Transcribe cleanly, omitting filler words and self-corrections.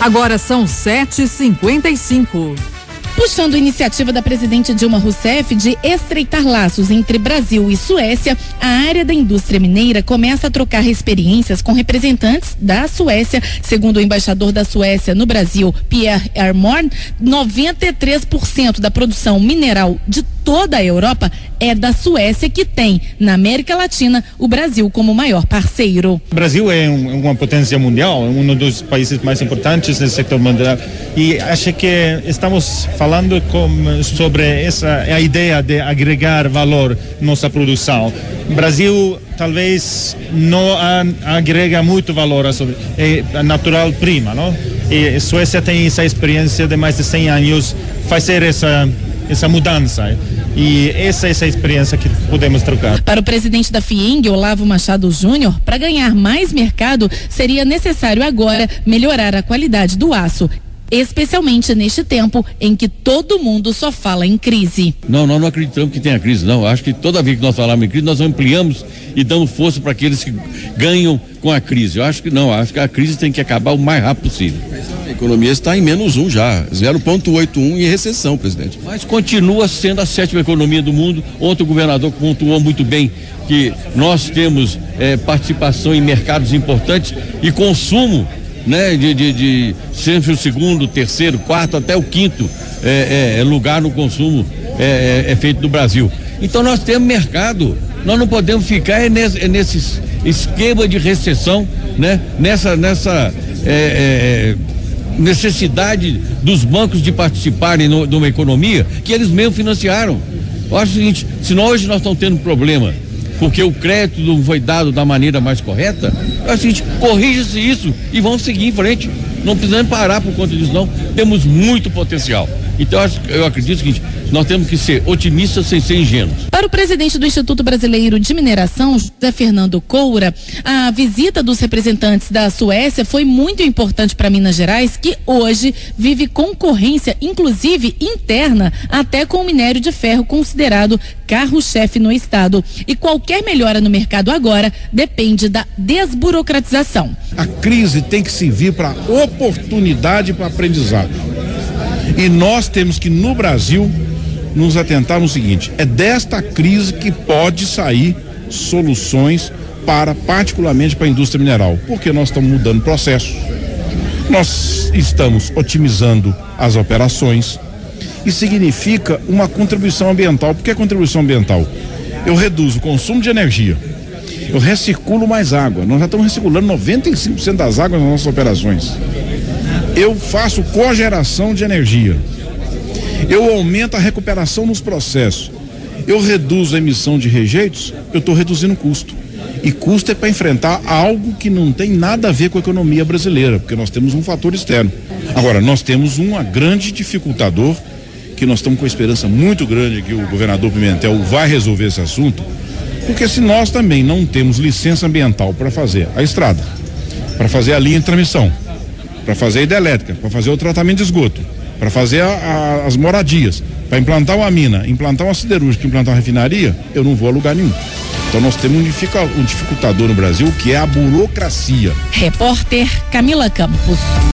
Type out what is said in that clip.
Agora são 7h55. Puxando a iniciativa da presidente Dilma Rousseff de estreitar laços entre Brasil e Suécia, a área da indústria mineira começa a trocar experiências com representantes da Suécia. Segundo o embaixador da Suécia no Brasil, Pierre Ermorn, 93% da produção mineral de toda a Europa é da Suécia, que tem, na América Latina, o Brasil como maior parceiro. O Brasil é uma potência mundial, um dos países mais importantes do setor mundial, e acho que estamos falando sobre a ideia de agregar valor à nossa produção. O Brasil talvez não agrega muito valor à natural prima, não? E a Suécia tem essa experiência de mais de 100 anos fazer essa mudança. E essa é a experiência que podemos trocar. Para o presidente da FIENG, Olavo Machado Júnior, para ganhar mais mercado, seria necessário agora melhorar a qualidade do aço, especialmente neste tempo em que todo mundo só fala em crise. Não, nós não acreditamos que tenha crise, não. Acho que toda vez que nós falamos em crise, nós ampliamos e damos força para aqueles que ganham com a crise. Eu acho que não, acho que a crise tem que acabar o mais rápido possível. A economia está em -1 já, 0,81 em recessão, presidente. Mas continua sendo a 7ª economia do mundo. Ontem o governador pontuou muito bem que nós temos participação em mercados importantes e consumo, né, de sempre o 2º, 3º, 4º até o 5º lugar no consumo é feito no Brasil. Então nós temos mercado, nós não podemos ficar nesse esquema de recessão, né, nessa necessidade dos bancos de participarem de uma economia que eles mesmos financiaram. Eu acho o seguinte, se hoje nós estamos tendo problema porque o crédito não foi dado da maneira mais correta, é o seguinte, corrija-se isso e vamos seguir em frente. Não precisamos parar por conta disso, não. Temos muito potencial. Então eu acredito o seguinte, nós temos que ser otimistas sem ser ingênuos. Para o presidente do Instituto Brasileiro de Mineração, José Fernando Coura, a visita dos representantes da Suécia foi muito importante para Minas Gerais, que hoje vive concorrência, inclusive interna, até com o minério de ferro considerado carro-chefe no estado. E qualquer melhora no mercado agora depende da desburocratização. A crise tem que servir para oportunidade para aprendizado. E nós temos que, no Brasil, nos atentar no seguinte: é desta crise que pode sair soluções particularmente para a indústria mineral, porque nós estamos mudando processos, nós estamos otimizando as operações, e significa uma contribuição ambiental. Por que contribuição ambiental? Eu reduzo o consumo de energia, eu recirculo mais água, nós já estamos recirculando 95% das águas nas nossas operações. Eu faço cogeração de energia, eu aumento a recuperação nos processos, eu reduzo a emissão de rejeitos, eu estou reduzindo o custo. E custo é para enfrentar algo que não tem nada a ver com a economia brasileira, porque nós temos um fator externo. Agora, nós temos um grande dificultador, que nós estamos com a esperança muito grande que o governador Pimentel vai resolver esse assunto, porque se nós também não temos licença ambiental para fazer a estrada, para fazer a linha de transmissão, para fazer a hidrelétrica, para fazer o tratamento de esgoto, para fazer as moradias, para implantar uma mina, implantar uma siderúrgica, implantar uma refinaria, eu não vou a lugar nenhum. Então nós temos um dificultador no Brasil, que é a burocracia. Repórter Camila Campos.